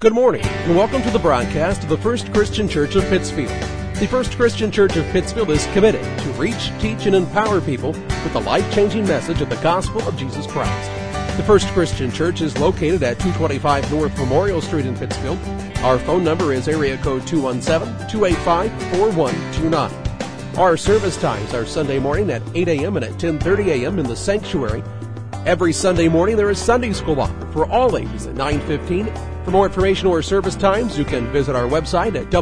Good morning, and welcome to the broadcast of the First Christian Church of Pittsfield. The First Christian Church of Pittsfield is committed to reach, teach, and empower people with the life-changing message of the gospel of Jesus Christ. The First Christian Church is located at 225 North Memorial Street in Pittsfield. Our phone number is area code 217-285-4129. Our service times are Sunday morning at 8 a.m. and at 10:30 a.m. in the sanctuary. Every Sunday morning there is Sunday school offered for all ages at 9:15. For more information or service times, you can visit our website at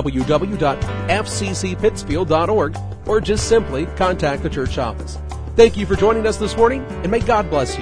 www.fccpittsfield.org or just simply contact the church office. Thank you for joining us this morning, and may God bless you.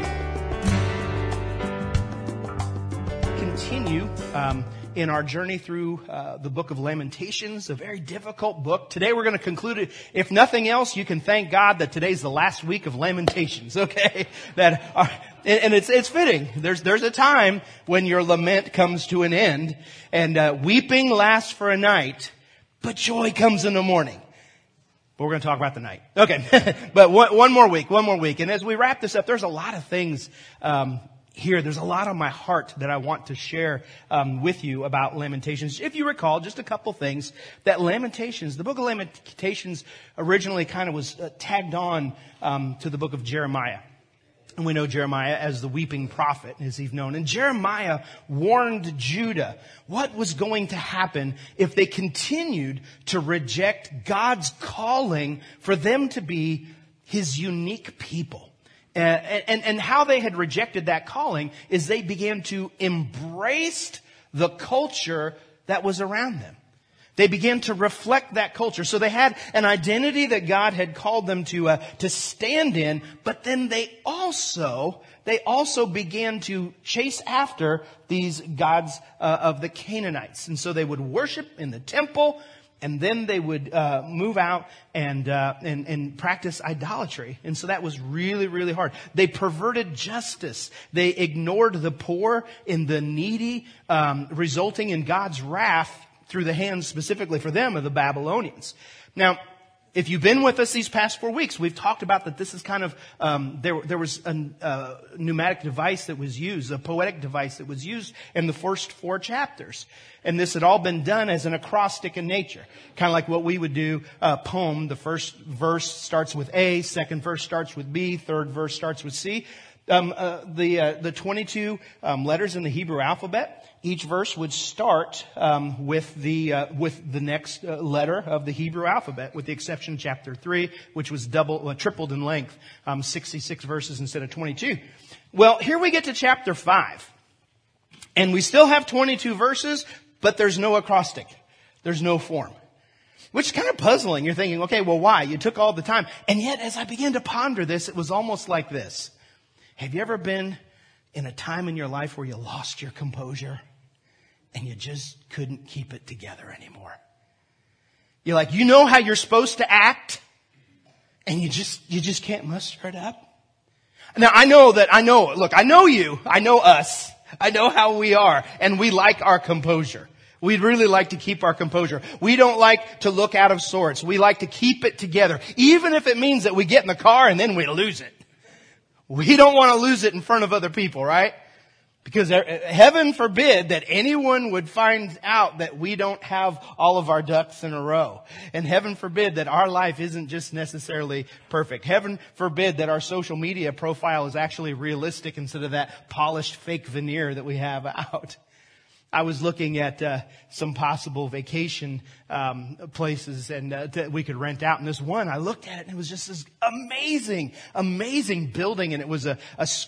Continue in our journey through the book of Lamentations, a very difficult book. Today we're going to conclude it. If nothing else, you can thank God that today's the last week of Lamentations, okay? And it's fitting. There's a time when your lament comes to an end, and weeping lasts for a night, but joy comes in the morning. But we're going to talk about the night. Okay. But one more week. And as we wrap this up, there's a lot of things here. There's a lot on my heart that I want to share with you about Lamentations. If you recall, just a couple things, that Lamentations, the book of Lamentations originally kind of was tagged on to the book of Jeremiah. And we know Jeremiah as the weeping prophet, as he's known. And Jeremiah warned Judah what was going to happen if they continued to reject God's calling for them to be His unique people. And how they had rejected that calling is they began to embrace the culture that was around them. They began to reflect that culture. So they had an identity that God had called them to stand in, but then they also began to chase after these gods of the Canaanites. And so they would worship in the temple, and then they would move out and practice idolatry. And so that was really, really hard. They perverted justice. They ignored the poor and the needy, resulting in God's wrath through the hands specifically for them of the Babylonians. Now, if you've been with us these past 4 weeks, we've talked about that this is kind of, there was a pneumatic device that was used, a poetic device that was used in the first 4 chapters. And this had all been done as an acrostic in nature. Kind of like what we would do, a poem. The first verse starts with A, second verse starts with B, third verse starts with C. The 22 letters in the Hebrew alphabet, each verse would start with the next letter of the Hebrew alphabet, with the exception of chapter 3, which was tripled in length, 66 verses instead of 22. Well, here we get to chapter 5, and we still have 22 verses, but there's no acrostic, there's no form. Which is kind of puzzling. You're thinking, okay, well, why? You took all the time. And yet, as I began to ponder this, it was almost like this. Have you ever been in a time in your life where you lost your composure and you just couldn't keep it together anymore? You're like, you know how you're supposed to act, and you just can't muster it up. Now, I know you, I know us, I know how we are, and we like our composure. We'd really like to keep our composure. We don't like to look out of sorts. We like to keep it together, even if it means that we get in the car and then we lose it. We don't want to lose it in front of other people, right? Because heaven forbid that anyone would find out that we don't have all of our ducks in a row. And heaven forbid that our life isn't just necessarily perfect. Heaven forbid that our social media profile is actually realistic instead of that polished fake veneer that we have out. I was looking at some possible vacation places and that we could rent out. And this one, I looked at it, and it was just this amazing building. And it was a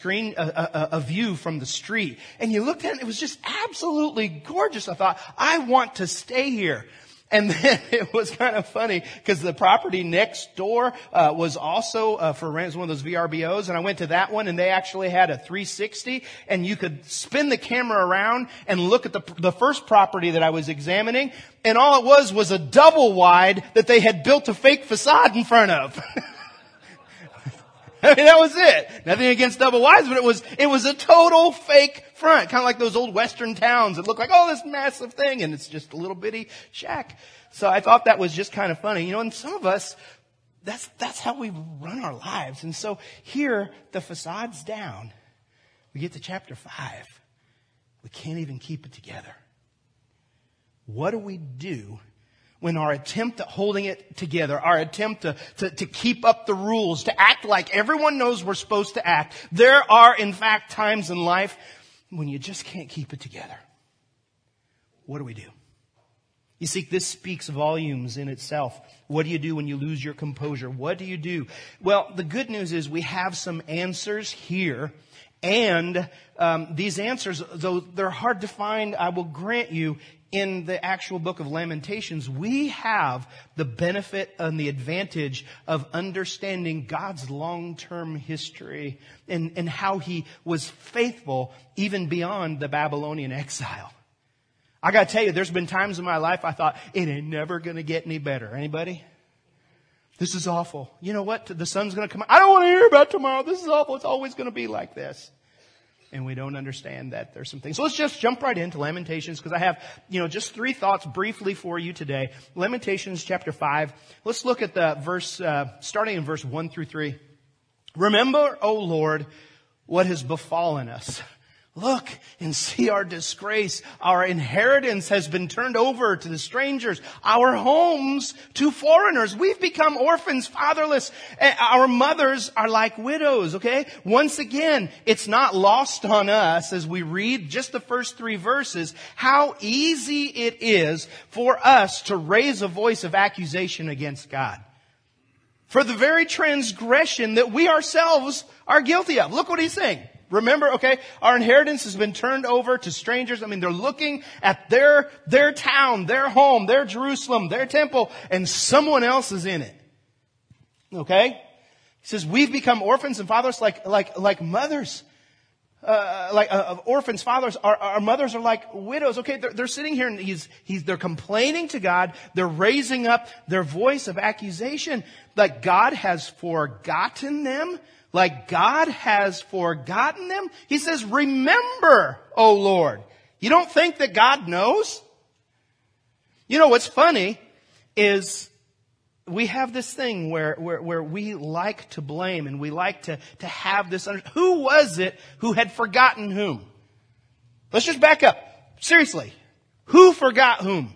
view from the street. And you looked at it, and it was just absolutely gorgeous. I thought, I want to stay here. And then it was kind of funny because the property next door was also for rent. It was one of those VRBOs, and I went to that one, and they actually had a 360, and you could spin the camera around and look at the first property that I was examining, and all it was a double wide that they had built a fake facade in front of. I mean, that was it. Nothing against double wides, but it was a total fake front. Kind of like those old western towns that look like, oh, this massive thing, and it's just a little bitty shack. So I thought that was just kind of funny. You know, and some of us, that's how we run our lives. And so here, the facade's down. We get to chapter 5. We can't even keep it together. what do we do when our attempt at holding it together, our attempt to keep up the rules, to act like everyone knows we're supposed to act, there are in fact times in life when you just can't keep it together. What do we do? You see, this speaks volumes in itself. What do you do when you lose your composure? What do you do? Well, the good news is we have some answers here. And these answers, though they're hard to find, I will grant you, in the actual book of Lamentations, we have the benefit and the advantage of understanding God's long-term history and how He was faithful even beyond the Babylonian exile. I gotta tell you, there's been times in my life I thought, it ain't never gonna get any better. Anybody? This is awful. You know what? The sun's gonna come out. I don't want to hear about tomorrow. This is awful. It's always gonna be like this. And we don't understand that there's some things. So let's just jump right into Lamentations, because I have, just 3 thoughts briefly for you today. Lamentations chapter 5. Let's look at the verse, starting in verse 1 through 3. Remember, O Lord, what has befallen us. Look and see our disgrace. Our inheritance has been turned over to the strangers. Our homes to foreigners. We've become orphans, fatherless. Our mothers are like widows, okay? Once again, it's not lost on us as we read just the first 3 verses how easy it is for us to raise a voice of accusation against God for the very transgression that we ourselves are guilty of. Look what he's saying. Remember, okay, our inheritance has been turned over to strangers. I mean, they're looking at their town, their home, their Jerusalem, their temple, and someone else is in it. Okay? He says, we've become orphans and fathers like mothers. Orphans, fathers, our mothers are like widows. Okay, they're sitting here and they're complaining to God. They're raising up their voice of accusation. Like God has forgotten them. Like God has forgotten them. He says, remember, O Lord. You don't think that God knows? You know, what's funny is we have this thing where we like to blame and we like to have this. Who was it who had forgotten whom? Let's just back up. Seriously. Who forgot whom?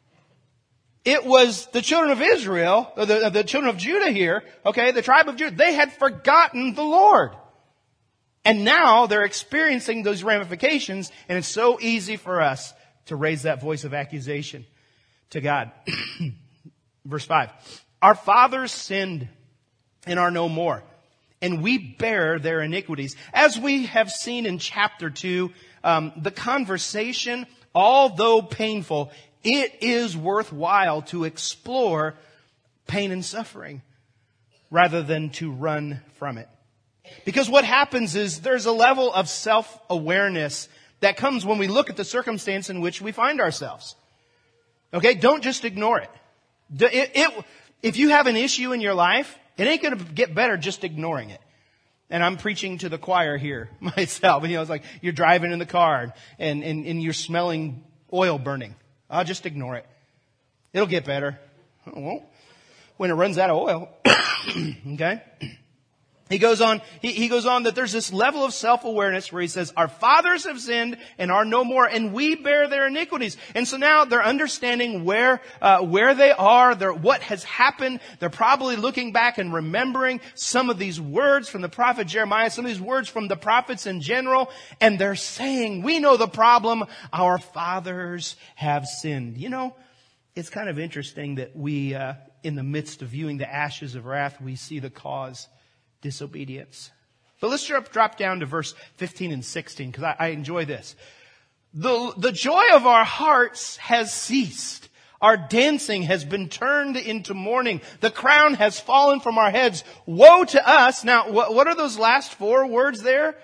It was the children of Israel, or the children of Judah here, okay, the tribe of Judah. They had forgotten the Lord. And now they're experiencing those ramifications, and it's so easy for us to raise that voice of accusation to God. Verse 5. Our fathers sinned and are no more, and we bear their iniquities. As we have seen in chapter 2, the conversation, although painful, it is worthwhile to explore pain and suffering rather than to run from it. Because what happens is there's a level of self-awareness that comes when we look at the circumstance in which we find ourselves. Okay? Don't just ignore it. If you have an issue in your life, it ain't going to get better just ignoring it. And I'm preaching to the choir here myself. It's like you're driving in the car and you're smelling oil burning. I'll just ignore it. It'll get better. It won't. When it runs out of oil. Okay? He goes on that there's this level of self-awareness where he says, our fathers have sinned and are no more, and we bear their iniquities. And so now they're understanding where they are, what has happened. They're probably looking back and remembering some of these words from the prophet Jeremiah, some of these words from the prophets in general, and they're saying, we know the problem. Our fathers have sinned. It's kind of interesting that we, in the midst of viewing the ashes of wrath, we see the cause. Disobedience. But let's drop down to verse 15 and 16, because I enjoy this. The joy of our hearts has ceased. Our dancing has been turned into mourning. The crown has fallen from our heads. Woe to us. Now, what are those last 4 words there?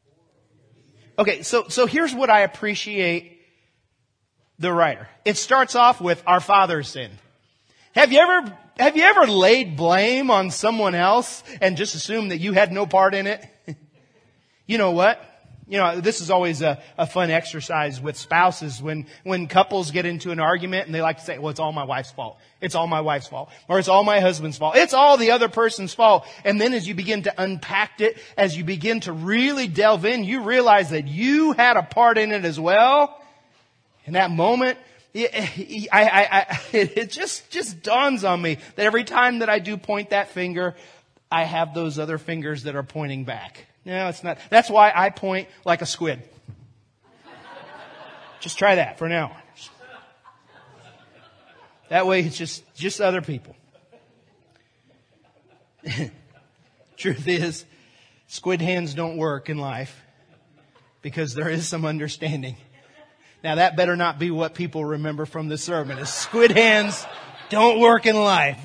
Okay, so here's what I appreciate the writer. It starts off with, our fathers sinned. Have you ever laid blame on someone else and just assumed that you had no part in it? You know what? This is always a fun exercise with spouses when couples get into an argument and they like to say, well, it's all my wife's fault. It's all my wife's fault. Or it's all my husband's fault. It's all the other person's fault. And then as you begin to unpack it, as you begin to really delve in, you realize that you had a part in it as well. In that moment, It just dawns on me that every time that I do point that finger, I have those other fingers that are pointing back. No, it's not. That's why I point like a squid. Just try that for now. That way it's just other people. Truth is, squid hands don't work in life because there is some understanding. Now that better not be what people remember from this sermon, is squid hands don't work in life.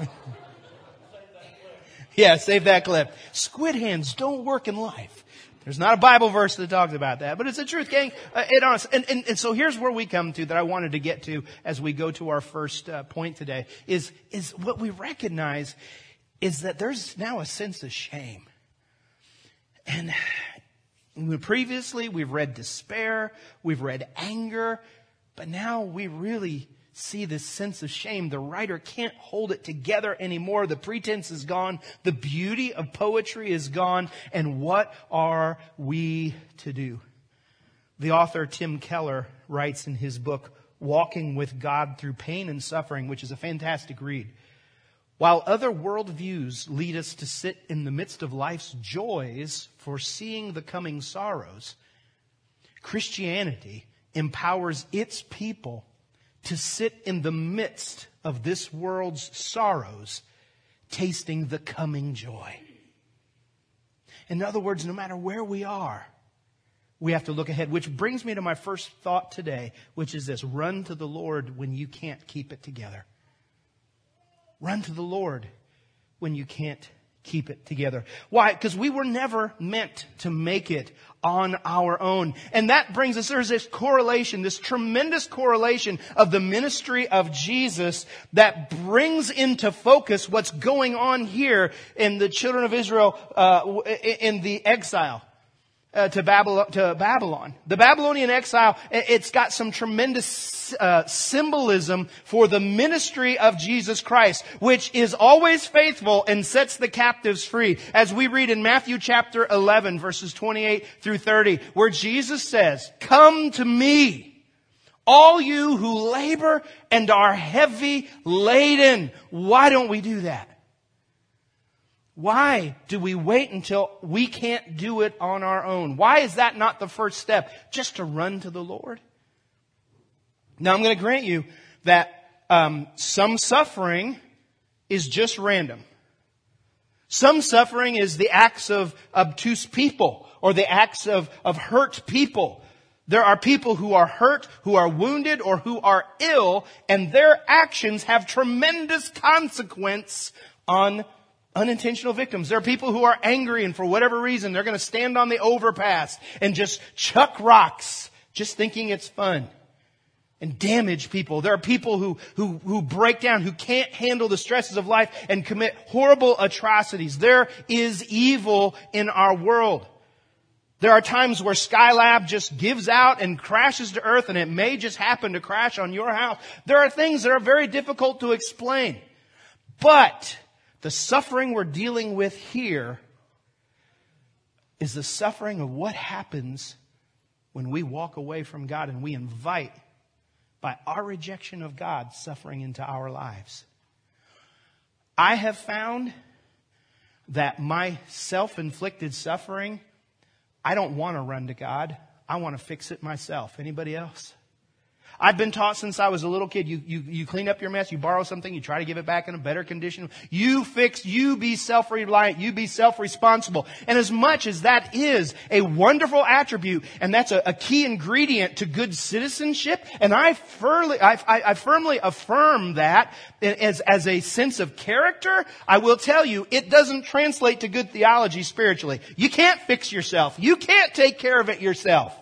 Yeah, save that clip. Squid hands don't work in life. There's not a Bible verse that talks about that, but it's the truth, gang. And so here's where we come to that I wanted to get to as we go to our first point today is what we recognize is that there's now a sense of shame. And previously we've read despair, we've read anger, but now we really see this sense of shame. The writer can't hold it together anymore. The pretense is gone. The beauty of poetry is gone. And what are we to do? The author Tim Keller writes in his book, Walking with God Through Pain and Suffering, which is a fantastic read. While other worldviews lead us to sit in the midst of life's joys, foreseeing the coming sorrows, Christianity empowers its people to sit in the midst of this world's sorrows, tasting the coming joy. In other words, no matter where we are, we have to look ahead. Which brings me to my first thought today, which is this: run to the Lord when you can't keep it together. Run to the Lord when you can't keep it together. Why? Because we were never meant to make it on our own. And that brings us, there's this correlation, this tremendous correlation of the ministry of Jesus that brings into focus what's going on here in the children of Israel in the exile. To Babylon. The Babylonian exile, it's got some tremendous symbolism for the ministry of Jesus Christ, which is always faithful and sets the captives free. As we read in Matthew chapter 11, verses 28 through 30, where Jesus says, "Come to me, all you who labor and are heavy laden." Why don't we do that? Why do we wait until we can't do it on our own? Why is that not the first step? Just to run to the Lord? Now I'm going to grant you that some suffering is just random. Some suffering is the acts of obtuse people or the acts of hurt people. There are people who are hurt, who are wounded, or who are ill, and their actions have tremendous consequence on unintentional victims. There are people who are angry, and for whatever reason, they're going to stand on the overpass and just chuck rocks, just thinking it's fun, and damage people. There are people who break down, who can't handle the stresses of life and commit horrible atrocities. There is evil in our world. There are times where Skylab just gives out and crashes to earth, and it may just happen to crash on your house. There are things that are very difficult to explain. But the suffering we're dealing with here is the suffering of what happens when we walk away from God and we invite, by our rejection of God, suffering into our lives. I have found that my self-inflicted suffering, I don't want to run to God. I want to fix it myself. Anybody else? I've been taught since I was a little kid, you clean up your mess, you borrow something, you try to give it back in a better condition. You be self-reliant, you be self-responsible. And as much as that is a wonderful attribute, and that's a key ingredient to good citizenship, and I firmly affirm that as a sense of character, I will tell you, it doesn't translate to good theology spiritually. You can't fix yourself. You can't take care of it yourself.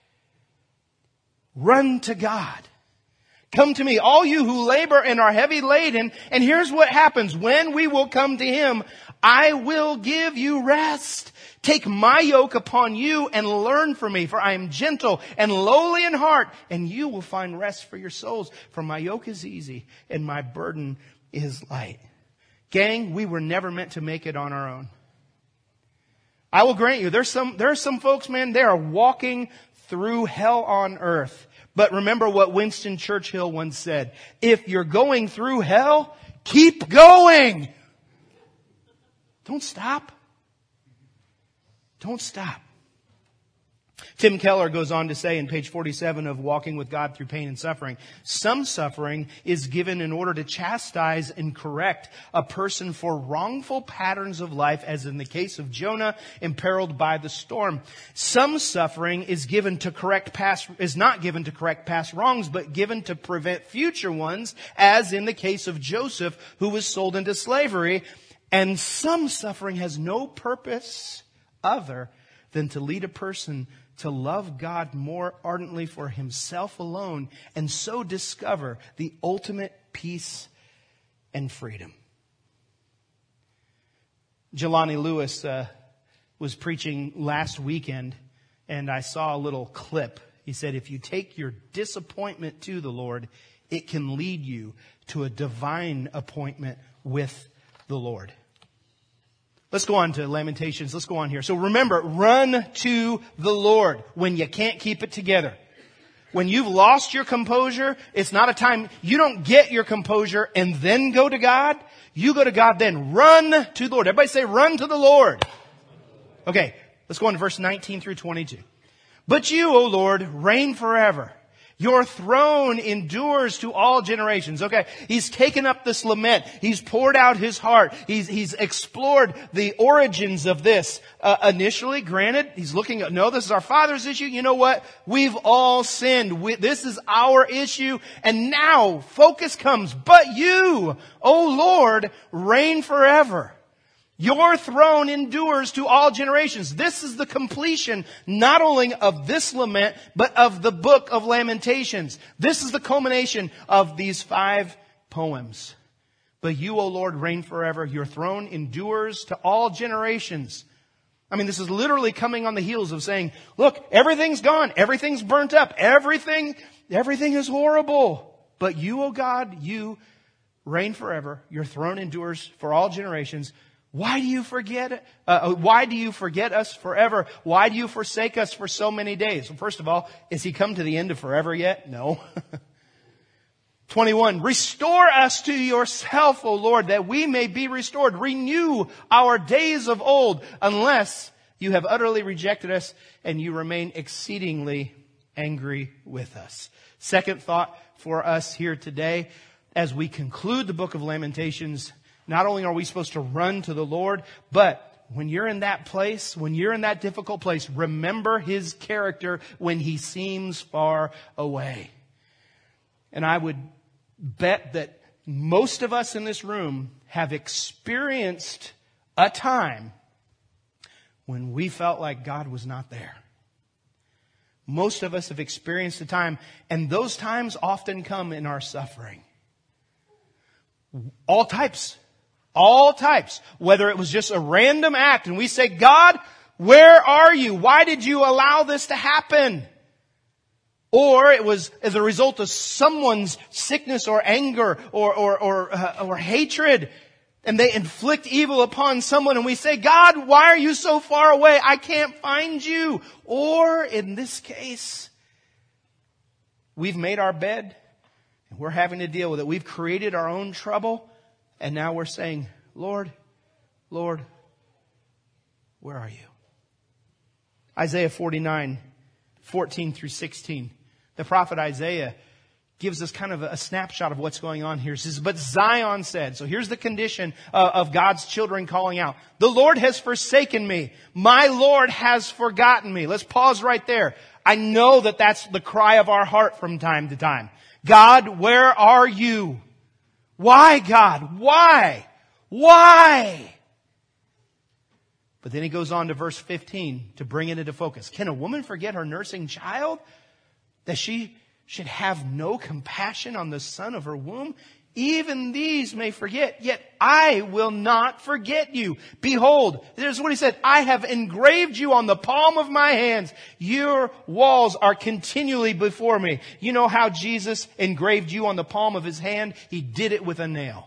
Run to God. Come to me, all you who labor and are heavy laden. And here's what happens. When we will come to Him, I will give you rest. Take my yoke upon you and learn from me, for I am gentle and lowly in heart, and you will find rest for your souls. For my yoke is easy and my burden is light. Gang, we were never meant to make it on our own. I will grant you, there are some folks, man, they are walking through hell on earth. But remember what Winston Churchill once said, if you're going through hell, keep going. Don't stop. Don't stop. Tim Keller goes on to say in page 47 of Walking with God Through Pain and Suffering, some suffering is given in order to chastise and correct a person for wrongful patterns of life, as in the case of Jonah imperiled by the storm. Some suffering is not given to correct past wrongs, but given to prevent future ones, as in the case of Joseph, who was sold into slavery. And some suffering has no purpose other than to lead a person to love God more ardently for himself alone, and so discover the ultimate peace and freedom. Jelani Lewis was preaching last weekend, and I saw a little clip. He said, if you take your disappointment to the Lord, it can lead you to a divine appointment with the Lord. Let's go on to Lamentations. Let's go on here. So remember, run to the Lord when you can't keep it together. When you've lost your composure, it's not a time, you don't get your composure and then go to God. You go to God then. Run to the Lord. Everybody say, run to the Lord. Okay, let's go on to verse 19 through 22. But you, O Lord, reign forever. Your throne endures to all generations. Okay, he's taken up this lament. He's poured out his heart. He's explored the origins of this. Initially, granted, he's looking at, no, this is our Father's issue. You know what? We've all sinned. This is our issue. And now, focus comes. But you, O Lord, reign forever. Your throne endures to all generations. This is the completion not only of this lament, but of the book of Lamentations. This is the culmination of these 5 poems. But you, O Lord, reign forever. Your throne endures to all generations. I mean, this is literally coming on the heels of saying, look, everything's gone. Everything's burnt up. Everything is horrible. But you, O God, you reign forever. Your throne endures for all generations. Why do you forget us forever? Why do you forsake us for so many days? Well, first of all, has he come to the end of forever yet? No. 21, restore us to yourself, O Lord, that we may be restored. Renew our days of old, unless you have utterly rejected us and you remain exceedingly angry with us. Second thought for us here today, as we conclude the book of Lamentations, not only are we supposed to run to the Lord, but when you're in that place, when you're in that difficult place, remember His character when He seems far away. And I would bet that most of us in this room have experienced a time when we felt like God was not there. Most of us have experienced a time, and those times often come in our suffering. All types. Whether it was just a random act and we say, God, where are you? Why did you allow this to happen? Or it was as a result of someone's sickness or anger or hatred, and they inflict evil upon someone and we say, God, why are you so far away? I can't find you. Or in this case, we've made our bed and we're having to deal with it. We've created our own trouble. And now we're saying, Lord, Lord, where are you? Isaiah 49, 14 through 16. The prophet Isaiah gives us kind of a snapshot of what's going on here. He says, but Zion said, so here's the condition of God's children calling out. The Lord has forsaken me. My Lord has forgotten me. Let's pause right there. I know that that's the cry of our heart from time to time. God, where are you? Why, God? Why? Why? But then he goes on to verse 15 to bring it into focus. Can a woman forget her nursing child? That she should have no compassion on the son of her womb? Even these may forget, yet I will not forget you. Behold, this is what he said, I have engraved you on the palm of my hands. Your walls are continually before me. You know how Jesus engraved you on the palm of His hand? He did it with a nail.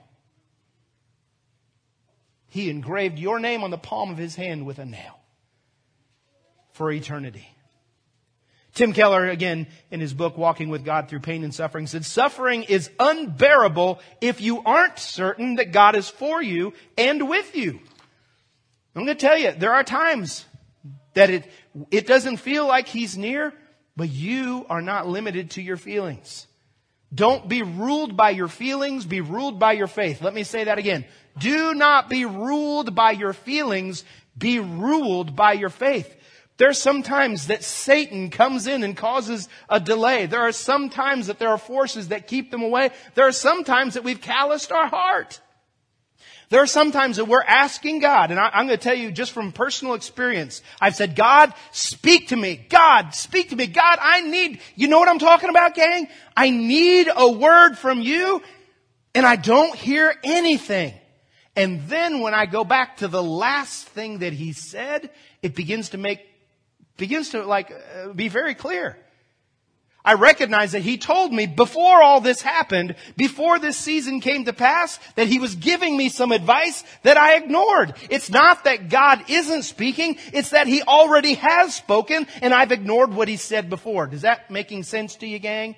He engraved your name on the palm of His hand with a nail for eternity. Tim Keller, again, in his book, Walking with God Through Pain and Suffering, said, suffering is unbearable if you aren't certain that God is for you and with you. I'm going to tell you, there are times that it doesn't feel like He's near, but you are not limited to your feelings. Don't be ruled by your feelings, be ruled by your faith. Let me say that again. Do not be ruled by your feelings, be ruled by your faith. There are some times that Satan comes in and causes a delay. There are some times that there are forces that keep them away. There are some times that we've calloused our heart. There are some times that we're asking God, and I'm going to tell you just from personal experience, I've said, God, speak to me. God, speak to me. God, you know what I'm talking about, gang? I need a word from you, and I don't hear anything. And then when I go back to the last thing that He said, it begins to be very clear. I recognize that He told me before all this happened, before this season came to pass, that He was giving me some advice that I ignored. It's not that God isn't speaking, it's that He already has spoken and I've ignored what He said before. Does that making sense to you, gang?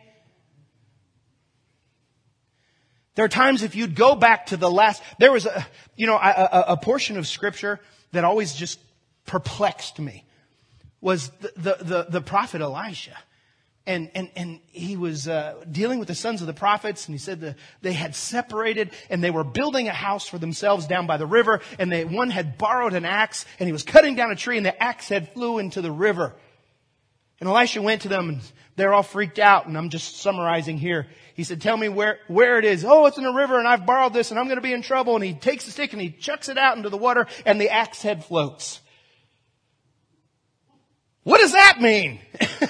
There are times if you'd go back to the last, there was a portion of Scripture that always just perplexed me. Was the prophet Elisha. And he was dealing with the sons of the prophets, and he said they had separated and they were building a house for themselves down by the river, and one had borrowed an axe and he was cutting down a tree and the axe head flew into the river. And Elisha went to them and they're all freaked out, and I'm just summarizing here. He said, tell me where it is. Oh, it's in a river and I've borrowed this and I'm going to be in trouble. And he takes the stick and he chucks it out into the water and the axe head floats. What does that mean?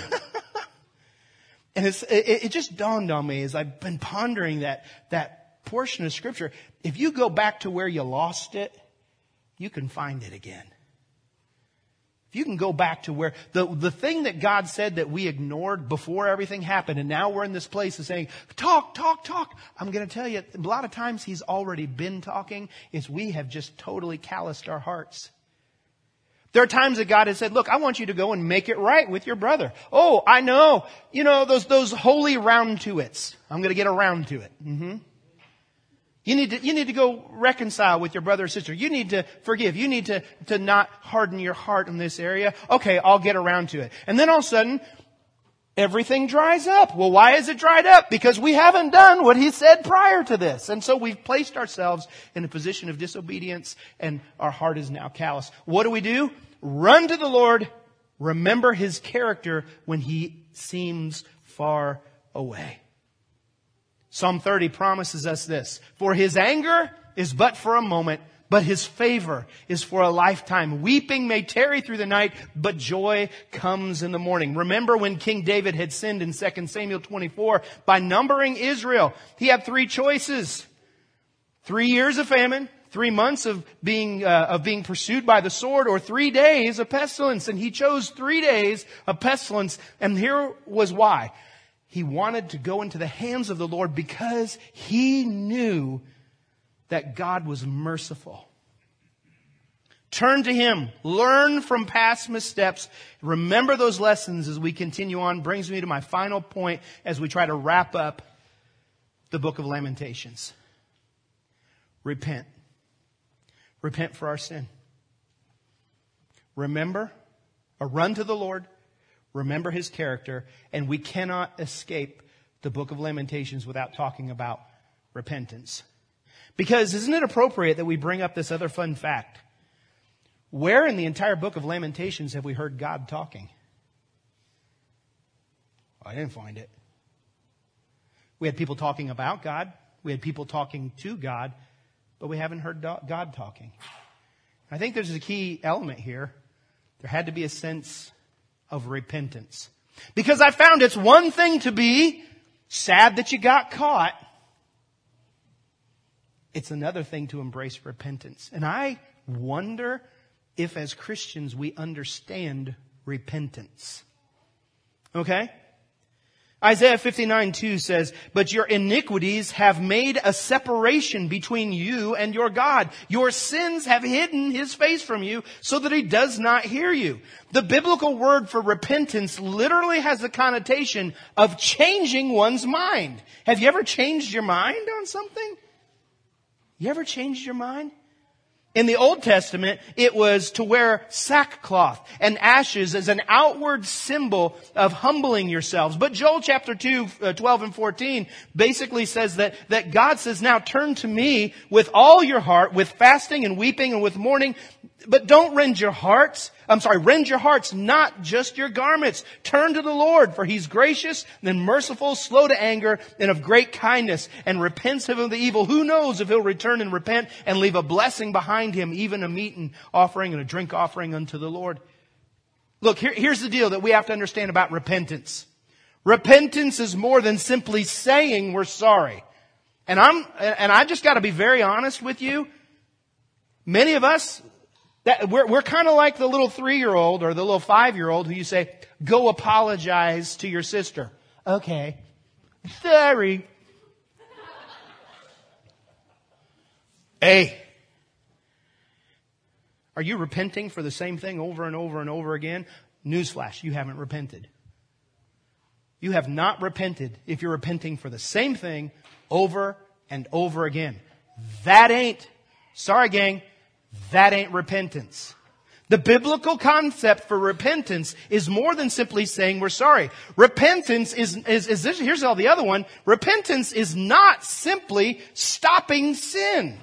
And it just dawned on me as I've been pondering that portion of Scripture. If you go back to where you lost it, you can find it again. If you can go back to where the thing that God said that we ignored before everything happened, and now we're in this place of saying, talk. I'm going to tell you, a lot of times He's already been talking. It's we have just totally calloused our hearts. There are times that God has said, look, I want you to go and make it right with your brother. Oh, I know. You know, those holy round to it's. I'm going to get around to it. Mm-hmm. You need to go reconcile with your brother or sister. You need to forgive. You need to not harden your heart in this area. Okay, I'll get around to it. And then all of a sudden, everything dries up. Well, why is it dried up? Because we haven't done what He said prior to this. And so we've placed ourselves in a position of disobedience and our heart is now callous. What do? Run to the Lord. Remember His character when He seems far away. Psalm 30 promises us this. For His anger is but for a moment, but His favor is for a lifetime. Weeping may tarry through the night, but joy comes in the morning. Remember when King David had sinned in 2 Samuel 24 by numbering Israel. He had 3 choices. 3 years of famine, 3 months of being pursued by the sword, or 3 days of pestilence. And he chose 3 days of pestilence. And here was why. He wanted to go into the hands of the Lord because he knew that God was merciful. Turn to Him. Learn from past missteps. Remember those lessons as we continue on. Brings me to my final point as we try to wrap up the book of Lamentations. Repent. Repent for our sin. Remember, or run to the Lord. Remember His character. And we cannot escape the book of Lamentations without talking about repentance. Because isn't it appropriate that we bring up this other fun fact? Where in the entire book of Lamentations have we heard God talking? I didn't find it. We had people talking about God. We had people talking to God. But we haven't heard God talking. I think there's a key element here. There had to be a sense of repentance. Because I found it's one thing to be sad that you got caught. It's another thing to embrace repentance. And I wonder if as Christians we understand repentance. Okay? Isaiah 59:2 says, "But your iniquities have made a separation between you and your God. Your sins have hidden His face from you so that He does not hear you." The biblical word for repentance literally has the connotation of changing one's mind. Have you ever changed your mind on something? You ever changed your mind? In the Old Testament, it was to wear sackcloth and ashes as an outward symbol of humbling yourselves. But Joel chapter 2, 12 and 14 basically says that God says, "Now turn to me with all your heart, with fasting and weeping and with mourning. But don't rend your hearts, not just your garments. Turn to the Lord, for He's gracious and merciful, slow to anger, and of great kindness, and repents of the evil. Who knows if He'll return and repent and leave a blessing behind Him, even a meat and offering and a drink offering unto the Lord." Look, here's the deal that we have to understand about repentance. Repentance is more than simply saying we're sorry. And I just got to be very honest with you. Many of us, we're kind of like the little 3-year-old or the little 5-year-old who you say, "Go apologize to your sister." "Okay. Sorry." Hey. Are you repenting for the same thing over and over and over again? Newsflash, you haven't repented. You have not repented if you're repenting for the same thing over and over again. Sorry gang, that ain't repentance. The biblical concept for repentance is more than simply saying we're sorry. Repentance is this, here's all the other one. Repentance is not simply stopping sin.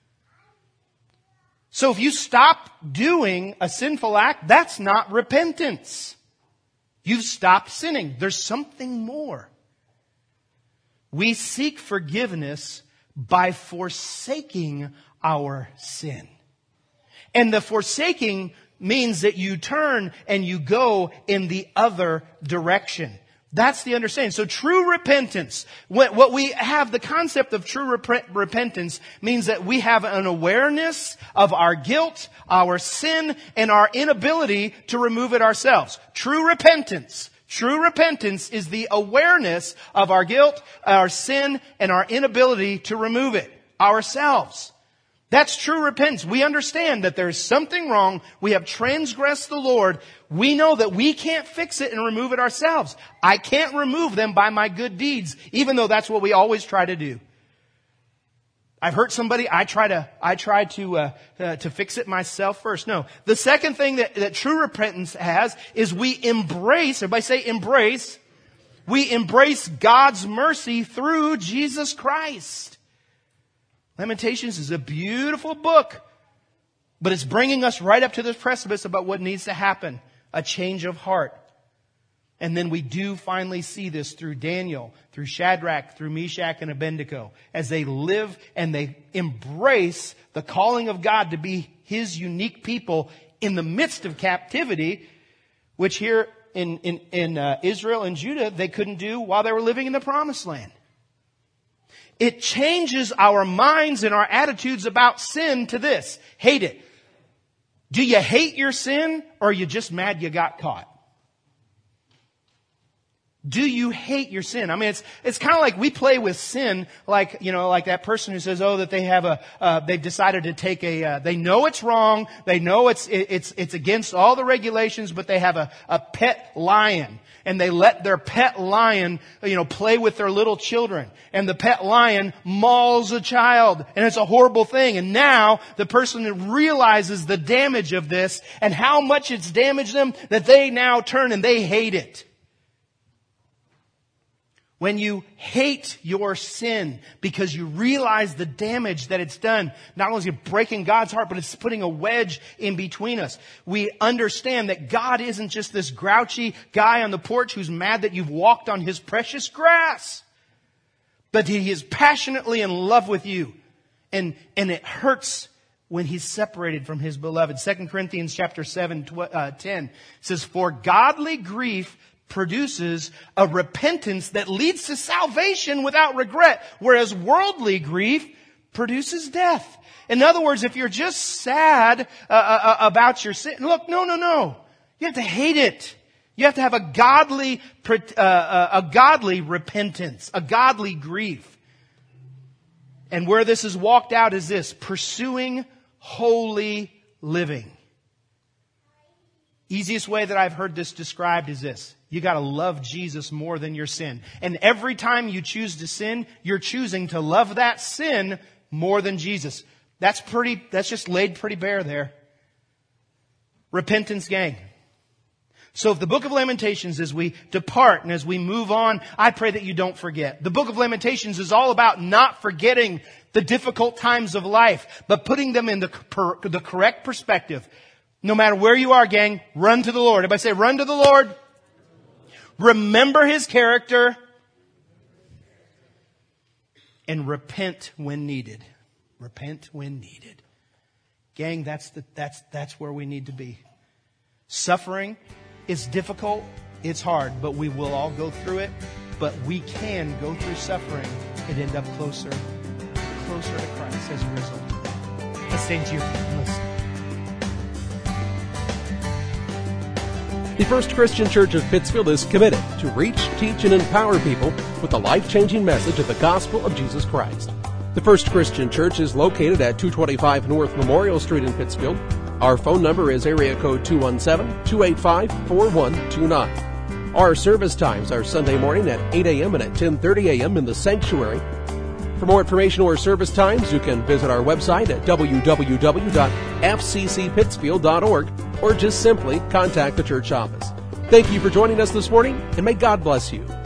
So if you stop doing a sinful act, that's not repentance. You've stopped sinning. There's something more. We seek forgiveness by forsaking our sin. And the forsaking means that you turn and you go in the other direction. That's the understanding. So true repentance, what we have, the concept of true repentance means that we have an awareness of our guilt, our sin, and our inability to remove it ourselves. True repentance is the awareness of our guilt, our sin, and our inability to remove it ourselves. That's true repentance. We understand that there's something wrong. We have transgressed the Lord. We know that we can't fix it and remove it ourselves. I can't remove them by my good deeds, even though that's what we always try to do. I've hurt somebody. I try to fix it myself first. No. The second thing that true repentance has is we embrace, everybody say embrace. We embrace God's mercy through Jesus Christ. Lamentations is a beautiful book, but it's bringing us right up to this precipice about what needs to happen, a change of heart. And then we do finally see this through Daniel, through Shadrach, through Meshach and Abednego, as they live and they embrace the calling of God to be His unique people in the midst of captivity, which here in Israel and Judah they couldn't do while they were living in the Promised Land. It changes our minds and our attitudes about sin to this. Hate it. Do you hate your sin or are you just mad you got caught? Do you hate your sin? I mean, it's kind of like we play with sin, like that person who says, that they have they've decided to take they know it's wrong, they know it's against all the regulations, but they have a pet lion. And they let their pet lion, play with their little children. And the pet lion mauls a child. And it's a horrible thing. And now the person realizes the damage of this and how much it's damaged them that they now turn and they hate it. When you hate your sin because you realize the damage that it's done, not only is it breaking God's heart, but it's putting a wedge in between us. We understand that God isn't just this grouchy guy on the porch who's mad that you've walked on His precious grass, but He is passionately in love with you. And it hurts when He's separated from His beloved. 2 Corinthians chapter 7:10 says, "For godly grief produces a repentance that leads to salvation without regret, whereas worldly grief produces death." In other words, if you're just sad about your sin, look, no. You have to hate it. You have to have a godly repentance, a godly grief. And where this is walked out is this: pursuing holy living. Easiest way that I've heard this described is this: you got to love Jesus more than your sin. And every time you choose to sin, you're choosing to love that sin more than Jesus. That's just laid pretty bare there. Repentance, gang. So if the book of Lamentations, as we depart and as we move on, I pray that you don't forget. The book of Lamentations is all about not forgetting the difficult times of life, but putting them in the correct perspective. No matter where you are, gang, run to the Lord. Everybody say, run to the Lord. Remember His character. And repent when needed. Repent when needed. Gang, that's where we need to be. Suffering is difficult. It's hard, but we will all go through it. But we can go through suffering and end up closer to Christ as a result of that. Let's stand to your feet and listen. The First Christian Church of Pittsfield is committed to reach, teach, and empower people with the life-changing message of the gospel of Jesus Christ. The First Christian Church is located at 225 North Memorial Street in Pittsfield. Our phone number is area code 217-285-4129. Our service times are Sunday morning at 8 a.m. and at 10:30 a.m. in the sanctuary. For more information or service times, you can visit our website at www.fccpittsfield.org or just simply contact the church office. Thank you for joining us this morning, and may God bless you.